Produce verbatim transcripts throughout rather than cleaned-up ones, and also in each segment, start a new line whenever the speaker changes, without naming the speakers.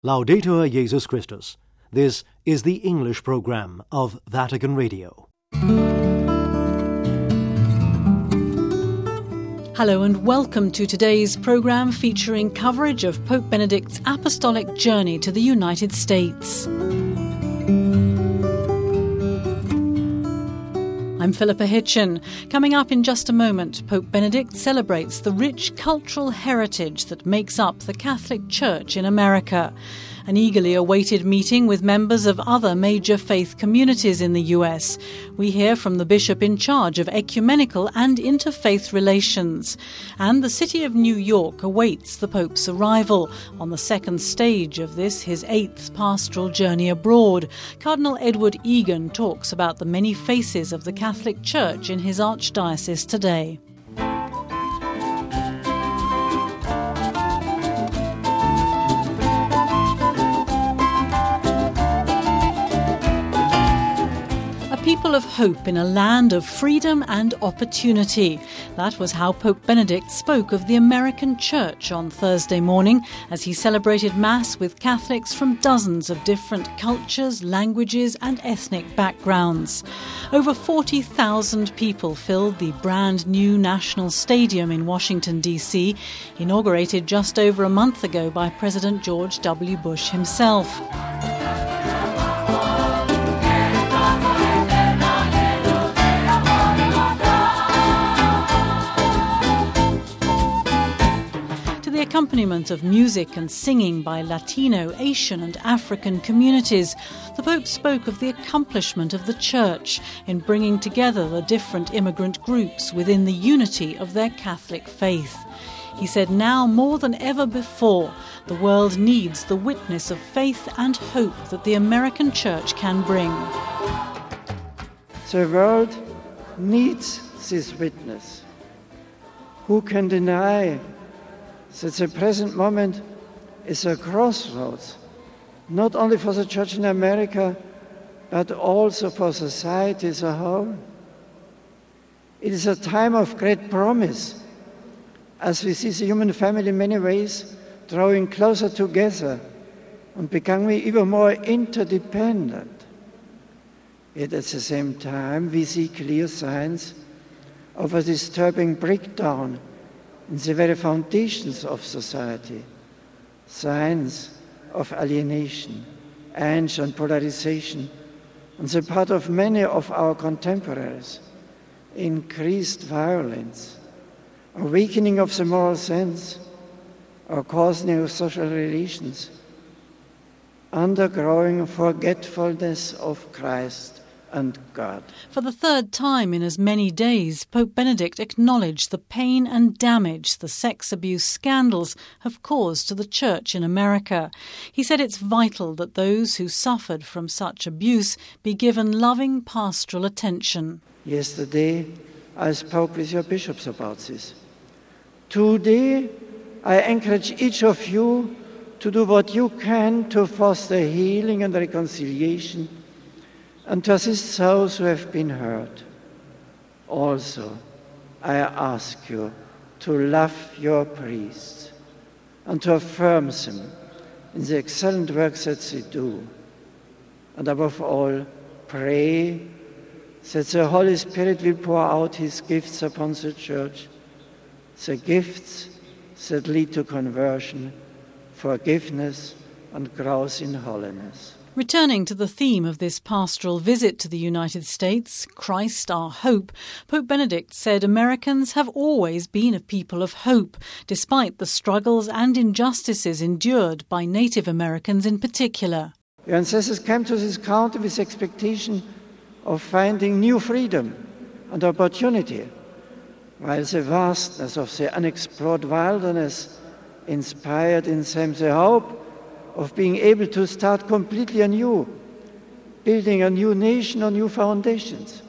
Laudetur Jesus Christus. This is the English program of Vatican Radio.
Hello and welcome to today's program featuring coverage of Pope Benedict's apostolic journey to the United States. I'm Philippa Hitchin. Coming up in just a moment, Pope Benedict celebrates the rich cultural heritage that makes up the Catholic Church in America. An eagerly awaited meeting with members of other major faith communities in the U S. We hear from the bishop in charge of ecumenical and interfaith relations. And the city of New York awaits the Pope's arrival on the second stage of this, his eighth pastoral journey abroad. Cardinal Edward Egan talks about the many faces of the Catholic Church in his archdiocese today. People of hope in a land of freedom and opportunity. That was how Pope Benedict spoke of the American Church on Thursday morning as he celebrated Mass with Catholics from dozens of different cultures, languages and ethnic backgrounds. Over forty thousand people filled the brand new National Stadium in Washington, D C, inaugurated just over a month ago by President George W. Bush himself. Accompaniment of music and singing by Latino, Asian and African communities, the Pope spoke of the accomplishment of the Church in bringing together the different immigrant groups within the unity of their Catholic faith. He said now more than ever before, the world needs the witness of faith and hope that the American Church can bring.
The world needs this witness. Who can deny that the present moment is a crossroads, not only for the Church in America, but also for society as a whole? It is a time of great promise, as we see the human family in many ways drawing closer together and becoming even more interdependent. Yet at the same time, we see clear signs of a disturbing breakdown in the very foundations of society, signs of alienation, anger and polarization on the part of many of our contemporaries, increased violence, a weakening of the moral sense, a coarsening of social relations, undergrowing forgetfulness of Christ and God.
For the third time in as many days, Pope Benedict acknowledged the pain and damage the sex abuse scandals have caused to the Church in America. He said it's vital that those who suffered from such abuse be given loving pastoral attention.
Yesterday, I spoke with your bishops about this. Today, I encourage each of you to do what you can to foster healing and reconciliation and to assist those who have been hurt. Also, I ask you to love your priests and to affirm them in the excellent work that they do. And above all, pray that the Holy Spirit will pour out his gifts upon the Church, the gifts that lead to conversion, forgiveness, and growth in holiness.
Returning to the theme of this pastoral visit to the United States, Christ our hope, Pope Benedict said Americans have always been a people of hope, despite the struggles and injustices endured by Native Americans in particular.
Your ancestors came to this country with the expectation of finding new freedom and opportunity, while the vastness of the unexplored wilderness inspired in them the hope of being able to start completely anew, building a new nation on new foundations.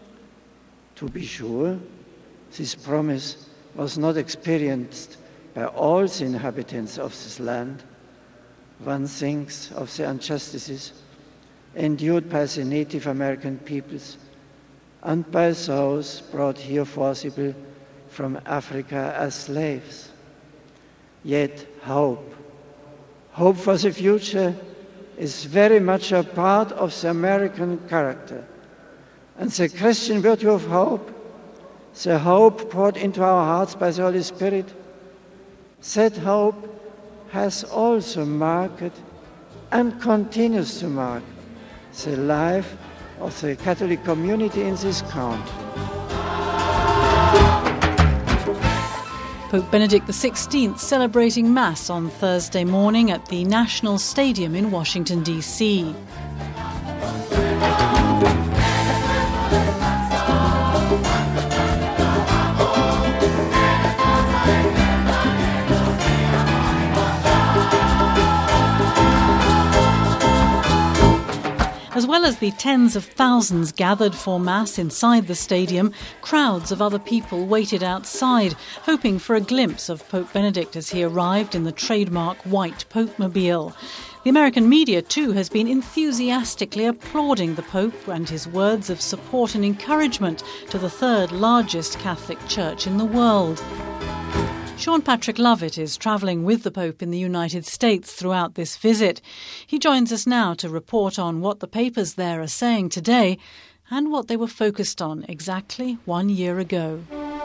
To be sure, this promise was not experienced by all the inhabitants of this land. One thinks of the injustices endured by the Native American peoples and by those brought here forcibly from Africa as slaves. Yet hope, Hope for the future is very much a part of the American character. And the Christian virtue of hope, the hope poured into our hearts by the Holy Spirit, that hope has also marked and continues to mark the life of the Catholic community in this country.
Pope Benedict the sixteenth celebrating Mass on Thursday morning at the National Stadium in Washington, D C As well as the tens of thousands gathered for Mass inside the stadium, crowds of other people waited outside, hoping for a glimpse of Pope Benedict as he arrived in the trademark white Pope-mobile. The American media, too, has been enthusiastically applauding the Pope and his words of support and encouragement to the third largest Catholic church in the world. Sean Patrick Lovett is travelling with the Pope in the United States throughout this visit. He joins us now to report on what the papers there are saying today and what they were focused on exactly one year ago.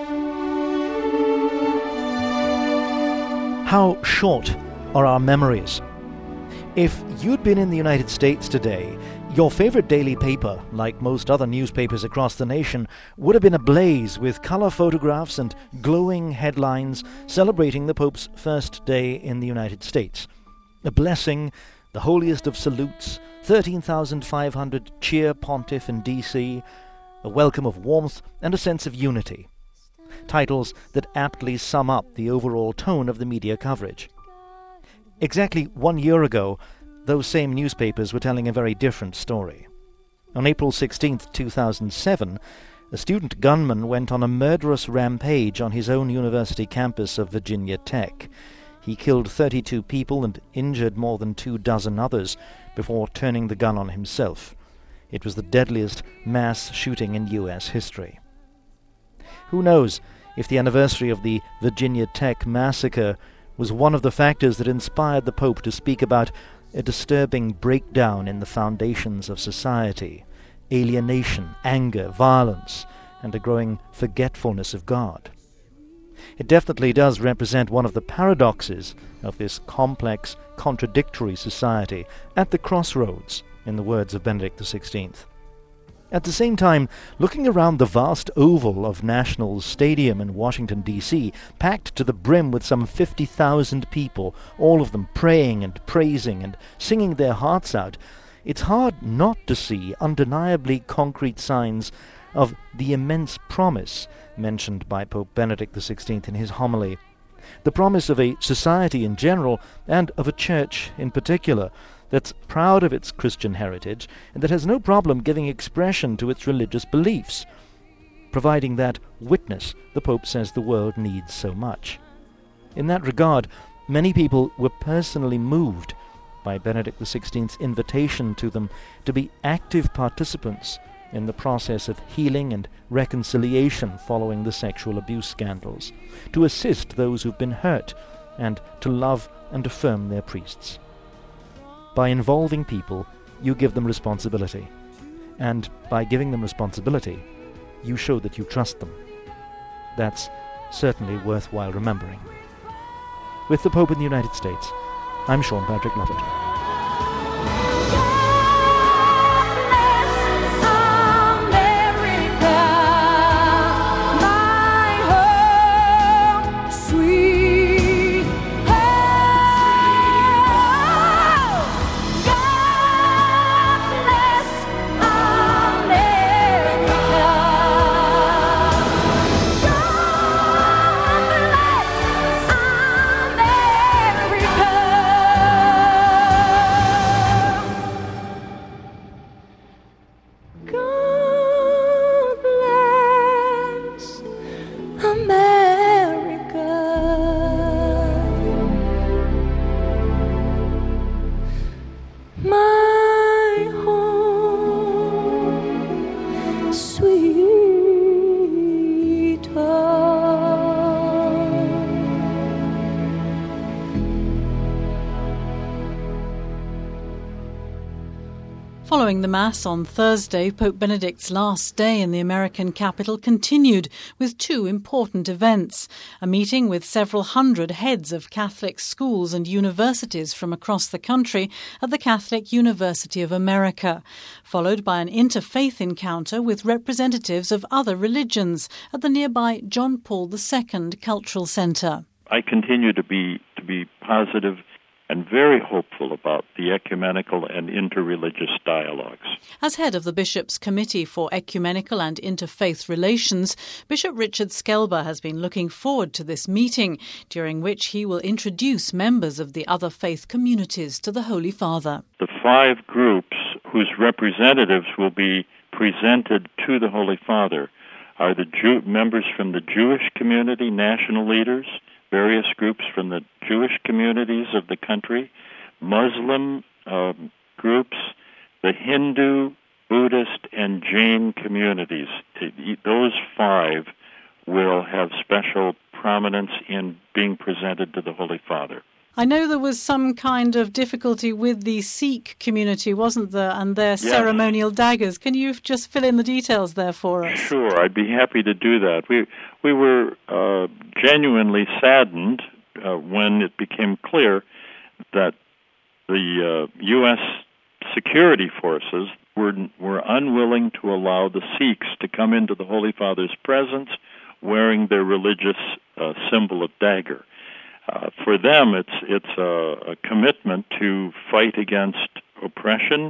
How short are our memories? If you'd been in the United States today, your favorite daily paper, like most other newspapers across the nation, would have been ablaze with color photographs and glowing headlines celebrating the Pope's first day in the United States. A blessing, the holiest of salutes, thirteen thousand five hundred cheer pontiff in D C, a welcome of warmth and a sense of unity. Titles that aptly sum up the overall tone of the media coverage. Exactly one year ago, those same newspapers were telling a very different story. On April sixteenth, two thousand seven, a student gunman went on a murderous rampage on his own university campus of Virginia Tech. He killed thirty-two people and injured more than two dozen others before turning the gun on himself. It was the deadliest mass shooting in U S history. Who knows if the anniversary of the Virginia Tech massacre was one of the factors that inspired the Pope to speak about a disturbing breakdown in the foundations of society, alienation, anger, violence, and a growing forgetfulness of God. It definitely does represent one of the paradoxes of this complex, contradictory society at the crossroads, in the words of Benedict the sixteenth. At the same time, looking around the vast oval of Nationals Stadium in Washington, D C, packed to the brim with some fifty thousand people, all of them praying and praising and singing their hearts out, it's hard not to see undeniably concrete signs of the immense promise mentioned by Pope Benedict the sixteenth in his homily. The promise of a society in general, and of a church in particular, that's proud of its Christian heritage and that has no problem giving expression to its religious beliefs, providing that witness the Pope says the world needs so much. In that regard, many people were personally moved by Benedict the sixteenth's invitation to them to be active participants in the process of healing and reconciliation following the sexual abuse scandals, to assist those who've been hurt, and to love and affirm their priests. By involving people, you give them responsibility. And by giving them responsibility, you show that you trust them. That's certainly worthwhile remembering. With the Pope in the United States, I'm Sean Patrick Lovett.
Following the Mass on Thursday, Pope Benedict's last day in the American capital continued with two important events. A meeting with several hundred heads of Catholic schools and universities from across the country at the Catholic University of America, followed by an interfaith encounter with representatives of other religions at the nearby John Paul the Second Cultural Center.
I continue to be to be positive and very hopeful about the ecumenical and interreligious dialogues.
As head of the Bishops' Committee for Ecumenical and Interfaith Relations, Bishop Richard Skelber has been looking forward to this meeting, during which he will introduce members of the other faith communities to the Holy Father.
The five groups whose representatives will be presented to the Holy Father are the Jew- members from the Jewish community, national leaders, various groups from the Jewish communities of the country, Muslim uh, groups, the Hindu, Buddhist, and Jain communities. Those five will have special prominence in being presented to the Holy Father.
I know there was some kind of difficulty with the Sikh community, wasn't there, and their yes. ceremonial daggers. Can you just fill in the details there for us?
Sure, I'd be happy to do that. We we were uh, genuinely saddened uh, when it became clear that the uh, U S security forces were were unwilling to allow the Sikhs to come into the Holy Father's presence wearing their religious uh, symbol of dagger. Uh, for them, it's it's a, a commitment to fight against oppression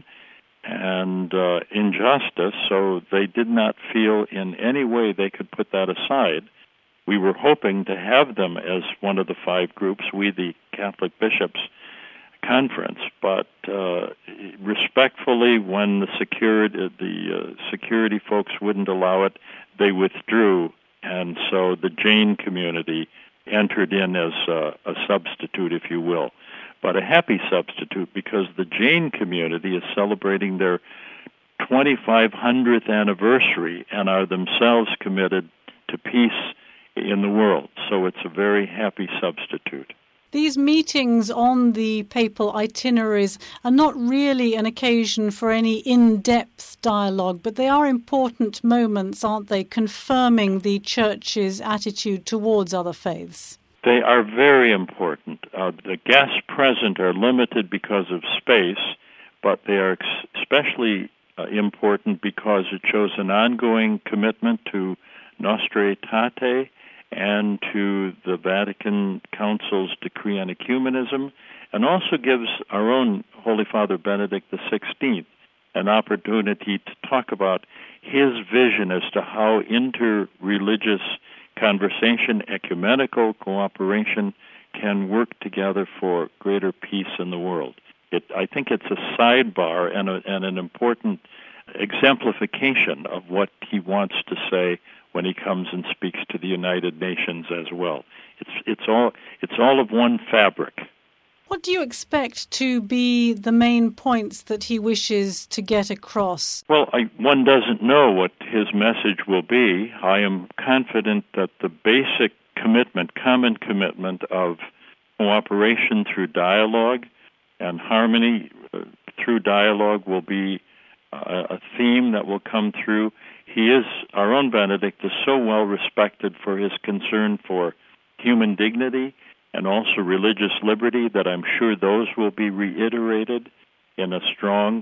and uh, injustice, so they did not feel in any way they could put that aside. We were hoping to have them as one of the five groups, we the Catholic Bishops' Conference, but uh, respectfully, when the security, the uh, security folks wouldn't allow it, they withdrew, and so the Jain community entered in as a, a substitute, if you will, but a happy substitute because the Jain community is celebrating their twenty-five hundredth anniversary and are themselves committed to peace in the world. So it's a very happy substitute.
These meetings on the papal itineraries are not really an occasion for any in-depth dialogue, but they are important moments, aren't they, confirming the Church's attitude towards other faiths?
They are very important. Uh, the guests present are limited because of space, but they are ex- especially uh, important because it shows an ongoing commitment to Nostra Aetate and to the Vatican Council's decree on ecumenism, and also gives our own Holy Father Benedict the sixteenth an opportunity to talk about his vision as to how interreligious conversation, ecumenical cooperation can work together for greater peace in the world. It, I think it's a sidebar and, a, and an important exemplification of what he wants to say when he comes and speaks to the United Nations as well. It's it's all it's all of one fabric.
What do you expect to be the main points that he wishes to get across?
Well, I, one doesn't know what his message will be. I am confident that the basic commitment, common commitment of cooperation through dialogue and harmony uh, through dialogue will be uh, a theme that will come through. He is, our own Benedict is so well respected for his concern for human dignity and also religious liberty that I'm sure those will be reiterated in a strong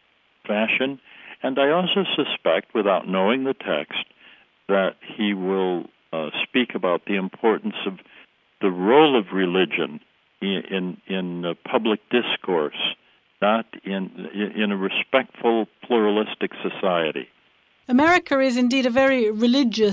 fashion. And I also suspect, without knowing the text, that he will uh, speak about the importance of the role of religion in in, in uh, public discourse, not in in a respectful, pluralistic society.
America is indeed a very religious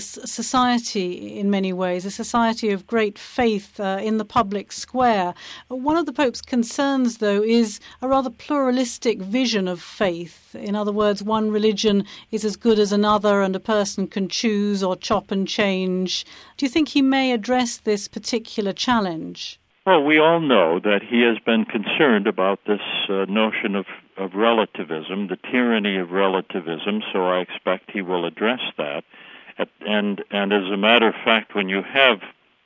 society in many ways, a society of great faith uh, in the public square. One of the Pope's concerns, though, is a rather pluralistic vision of faith. In other words, one religion is as good as another and a person can choose or chop and change. Do you think he may address this particular challenge?
Well, we all know that he has been concerned about this uh, notion of, of relativism, the tyranny of relativism, so I expect he will address that. At, and, and as a matter of fact, when you have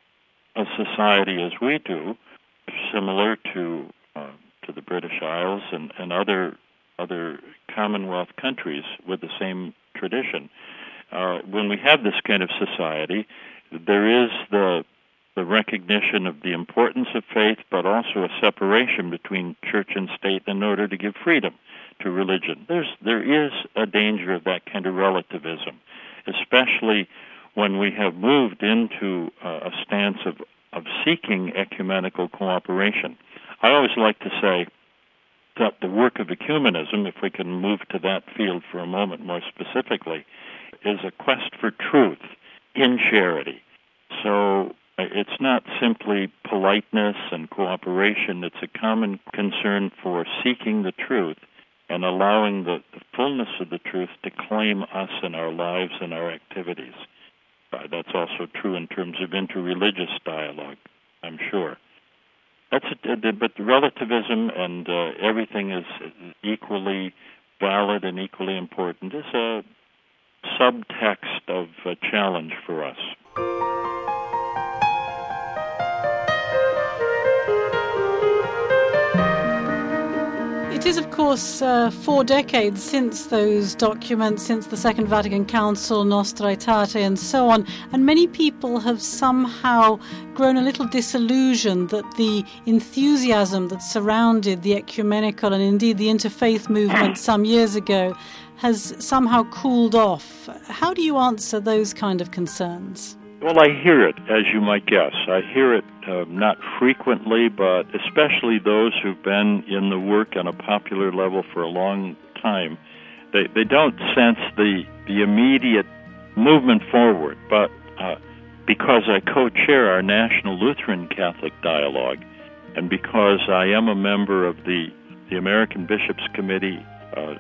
a society as we do, similar to uh, to the British Isles and, and other other Commonwealth countries with the same tradition. Uh, when we have this kind of society, there is the the recognition of the importance of faith, but also a separation between church and state in order to give freedom to religion. There's there is a danger of that kind of relativism, especially when we have moved into uh, a stance of, of seeking ecumenical cooperation. I always like to say that the work of ecumenism, if we can move to that field for a moment more specifically, is a quest for truth in charity. So it's not simply politeness and cooperation. It's a common concern for seeking the truth and allowing the, the fullness of the truth to claim us in our lives and our activities. Uh, that's also true in terms of interreligious dialogue, I'm sure. That's a, but relativism and uh, everything is equally valid and equally important is a subtext of a challenge for us.
It is, of course, uh, four decades since those documents, since the Second Vatican Council, Nostra Aetate, and so on, and many people have somehow grown a little disillusioned that the enthusiasm that surrounded the ecumenical and indeed the interfaith movement some years ago has somehow cooled off. How do you answer those kind of concerns?
Well, I hear it, as you might guess. I hear it uh, not frequently, but especially those who've been in the work on a popular level for a long time. They they don't sense the the immediate movement forward, but uh, because I co-chair our National Lutheran Catholic Dialogue, and because I am a member of the, the American Bishops' Committee uh,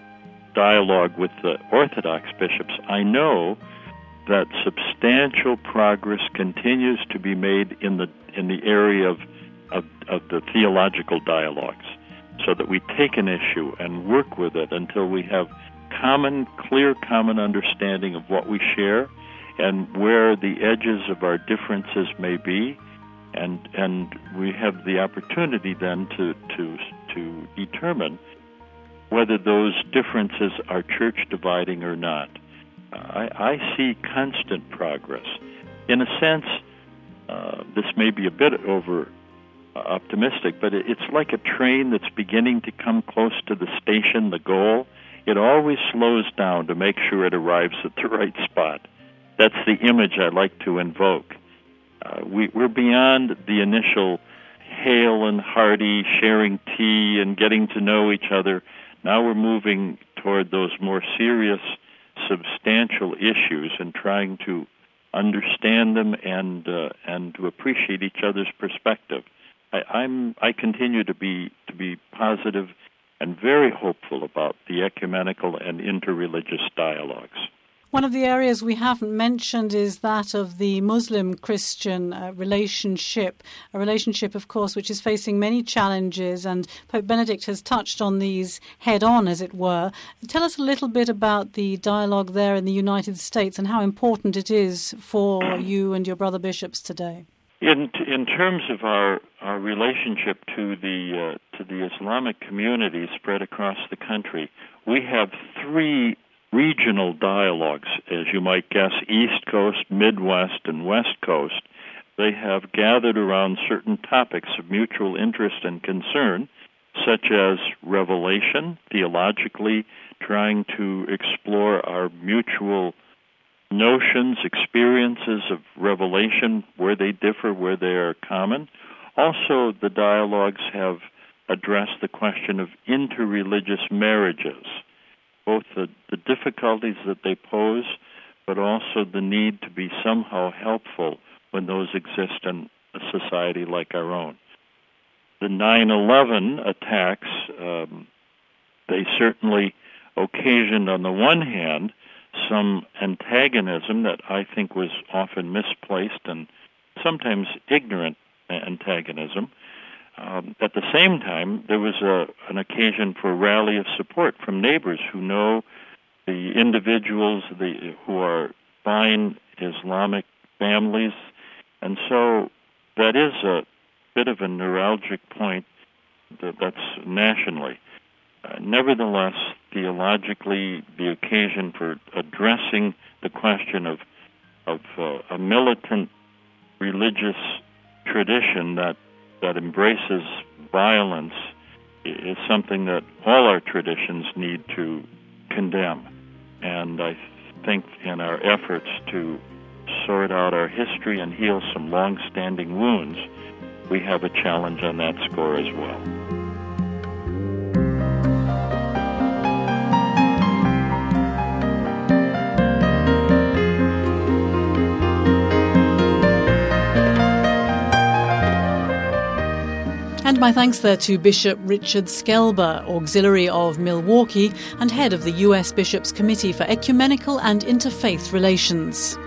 dialogue with the Orthodox bishops, I know that substantial progress continues to be made in the in the area of, of of the theological dialogues, so that we take an issue and work with it until we have common, clear, common understanding of what we share and where the edges of our differences may be, and and we have the opportunity then to to to determine whether those differences are church dividing or not. I, I see constant progress. In a sense, uh, this may be a bit over optimistic, but it, it's like a train that's beginning to come close to the station, the goal. It always slows down to make sure it arrives at the right spot. That's the image I like to invoke. Uh, we, we're beyond the initial hail and hearty, sharing tea and getting to know each other. Now we're moving toward those more serious, substantial issues and trying to understand them and uh, and to appreciate each other's perspective. I, I'm I continue to be to be positive and very hopeful about the ecumenical and interreligious dialogues.
One of the areas we haven't mentioned is that of the Muslim-Christian uh, relationship, a relationship, of course, which is facing many challenges, and Pope Benedict has touched on these head-on, as it were. Tell us a little bit about the dialogue there in the United States and how important it is for you and your brother bishops today.
In in terms of our, our relationship to the uh, to the Islamic community spread across the country, we have three regional dialogues, as you might guess: East Coast, Midwest, and West Coast. They have gathered around certain topics of mutual interest and concern, such as revelation, theologically trying to explore our mutual notions, experiences of revelation, where they differ, where they are common. Also, the dialogues have addressed the question of interreligious marriages, both the, the difficulties that they pose, but also the need to be somehow helpful when those exist in a society like our own. The nine eleven attacks, um, they certainly occasioned, on the one hand, some antagonism that I think was often misplaced and sometimes ignorant antagonism. Um, at the same time, there was a, an occasion for a rally of support from neighbors who know the individuals the, who are fine Islamic families. And so that is a bit of a neuralgic point that, that's nationally. Uh, nevertheless, theologically the occasion for addressing the question of of uh, a militant religious tradition that that embraces violence is something that all our traditions need to condemn. And I think in our efforts to sort out our history and heal some long-standing wounds, we have a challenge on that score as well.
And my thanks there to Bishop Richard Skelber, Auxiliary of Milwaukee and head of the U S Bishops' Committee for Ecumenical and Interfaith Relations.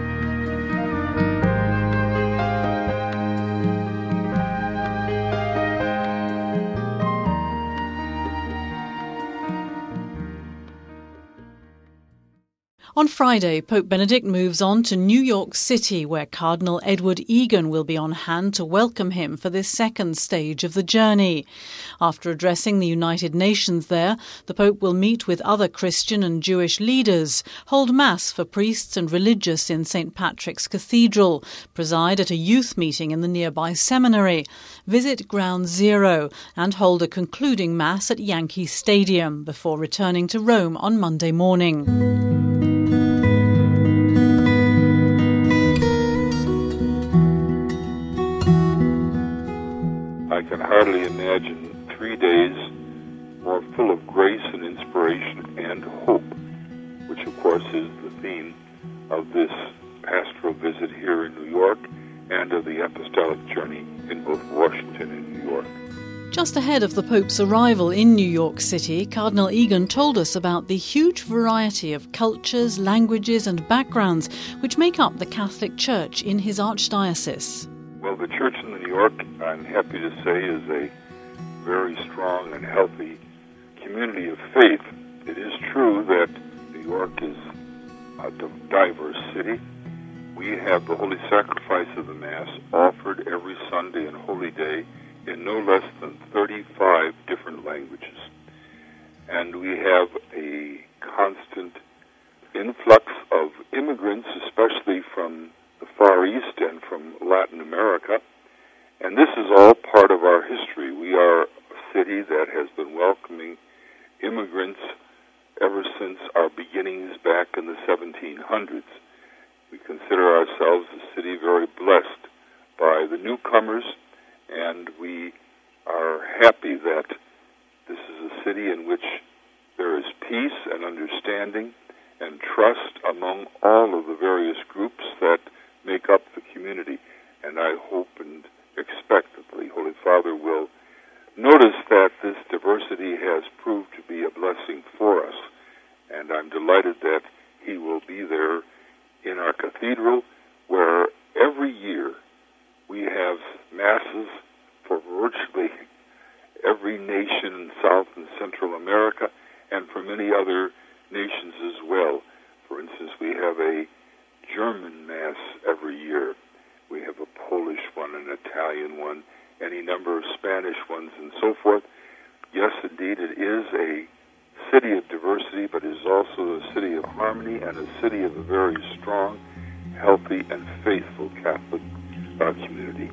On Friday, Pope Benedict moves on to New York City, where Cardinal Edward Egan will be on hand to welcome him for this second stage of the journey. After addressing the United Nations there, the Pope will meet with other Christian and Jewish leaders, hold Mass for priests and religious in Saint Patrick's Cathedral, preside at a youth meeting in the nearby seminary, visit Ground Zero, and hold a concluding Mass at Yankee Stadium before returning to Rome on Monday morning.
I can hardly imagine three days more full of grace and inspiration and hope, which of course is the theme of this pastoral visit here in New York and of the apostolic journey in both Washington and New York.
Just ahead of the Pope's arrival in New York City, Cardinal Egan told us about the huge variety of cultures, languages and backgrounds which make up the Catholic Church in his archdiocese.
Well, the Church in New York, I'm happy to say, is a very strong and healthy community of faith. It is true that New York is a diverse city. We have the Holy Sacrifice of the Mass offered every Sunday and Holy Day in no less than thirty-five different languages. And we have a constant influx of immigrants, especially from the Far East and from Latin America. And this is all part of our history. We are a city that has been welcoming immigrants ever since our beginnings back in the seventeen hundreds. We consider ourselves a city very blessed by the newcomers, and we are happy that this is a city in which there is peace and understanding and trust among all of the various groups that make up the community. And I hope and expect that the Holy Father will notice that this diversity has proved to be a blessing for us. And I'm delighted that he will be there in our cathedral, where every year we have masses for virtually every nation in South and Central America and for many other nations as well. For instance, we have a German Mass every year. We have a Polish one, an Italian one, any number of Spanish ones, and so forth. Yes, indeed, it is a city of diversity, but it is also a city of harmony and a city of a very strong, healthy, and faithful Catholic uh, community.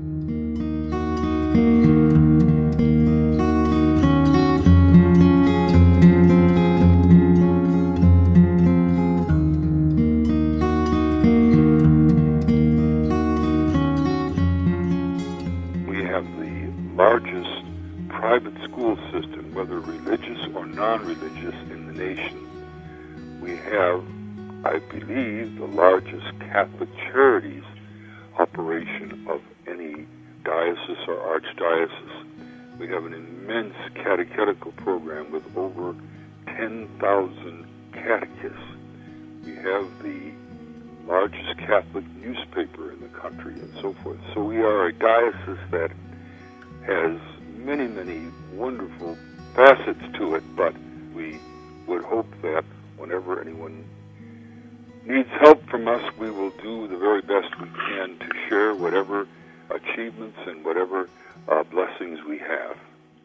We have the largest private school system, whether religious or non-religious, in the nation. We have, I believe, the largest Catholic charities operation of any diocese or archdiocese. We have an immense catechetical program with over ten thousand catechists. We have the largest Catholic newspaper in the country and so forth. So we are a diocese that has many, many wonderful facets to it, but we would hope that whenever anyone needs help from us, we will do the very best we can to share whatever achievements and whatever uh, blessings we have.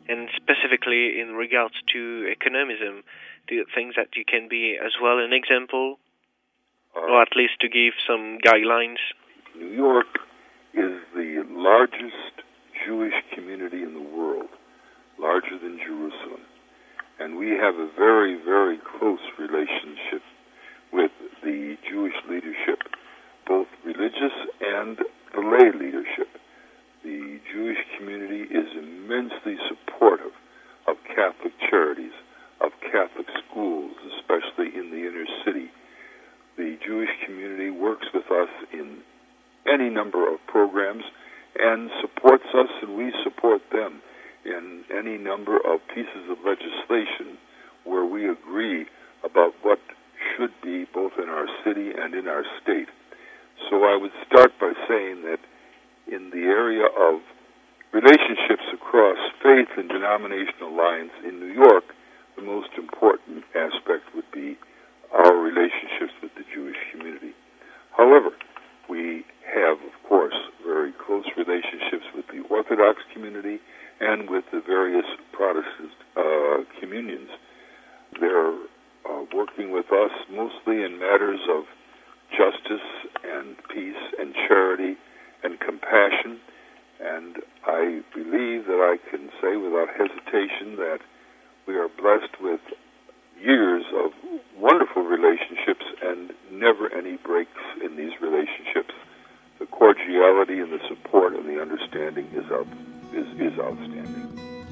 and specifically in regards to economism, do you think that you can be as well an example, uh, or at least to give some guidelines?
New York is the largest Jewish community in the world, larger than Jerusalem. And we have a very, very close relationship with the Jewish leadership, both religious and the lay leadership. The Jewish community is immensely supportive of Catholic charities, of Catholic schools, especially in the inner city. The Jewish community works with us in any number of programs and supports us, and we support them in any number of pieces of legislation where we agree about what should be both in our city and in our state. So I would start by saying that in the area of relationships across faith and denominational lines in New York, the most important aspect would be our relationships with the Jewish community. However, we have, of course, very close relationships with the Orthodox community and with the various Protestant uh, communions. They're uh, working with us mostly in matters of justice and peace and charity and compassion, and I believe that I can say without hesitation that we are blessed with years of wonderful relationships and never any breaks in these relationships. The cordiality and the support and the understanding is out, is, is outstanding.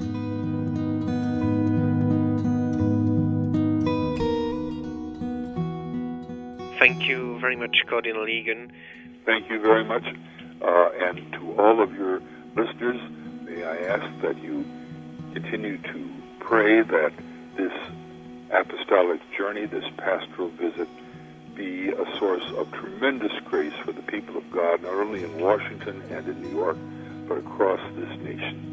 Thank you very much, Cardinal Egan.
Thank you very much. Uh, and to all of your listeners, may I ask that you continue to pray that this apostolic journey, this pastoral visit, be a source of tremendous grace for the people of God, not only in Washington and in New York, but across this nation.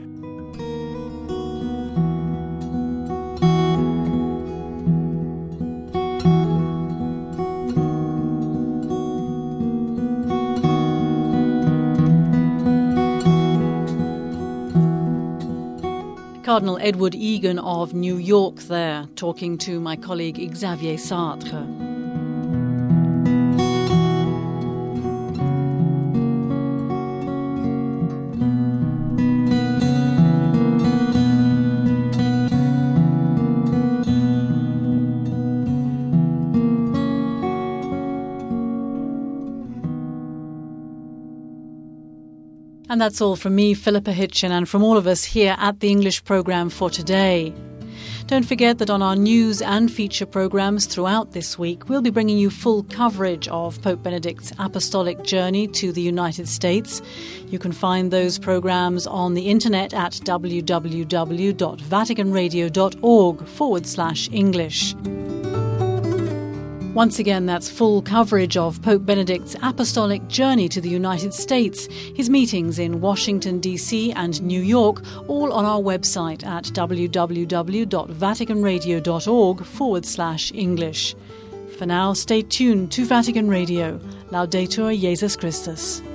Cardinal Edward Egan of New York there, talking to my colleague Xavier Sartre. And that's all from me, Philippa Hitchin, and from all of us here at the English programme for today. Don't forget that on our news and feature programmes throughout this week, we'll be bringing you full coverage of Pope Benedict's apostolic journey to the United States. You can find those programmes on the internet at www.vaticanradio.org forward slash English. Once again, that's full coverage of Pope Benedict's apostolic journey to the United States, his meetings in Washington, D C and New York, all on our website at www.vaticanradio.org forward slash English. For now, stay tuned to Vatican Radio. Laudetur Jesus Christus.